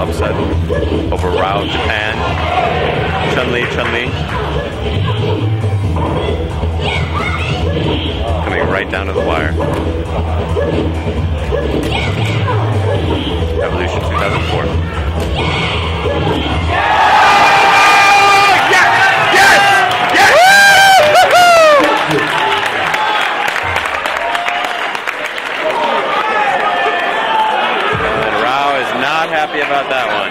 upset over Rao of Japan. Chun-Li. Coming right down to the wire. Evolution 2004. Not happy about that one.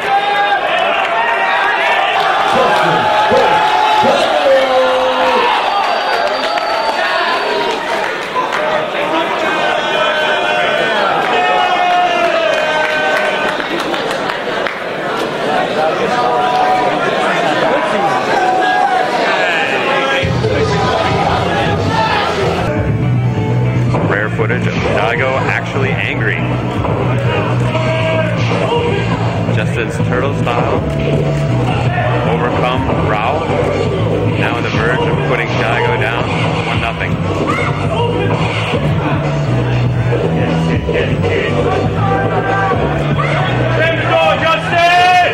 Rare footage of Daigo actually angry. Justin's turtle style overcome Rao. Now on the verge of putting Daigo down 1-0. Time to go, Justin!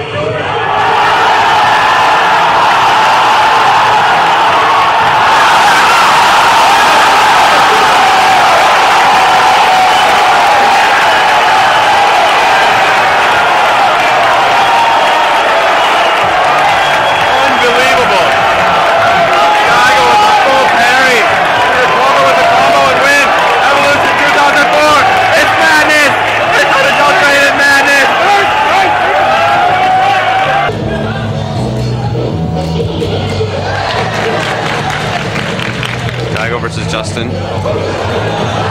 Daigo versus Justin.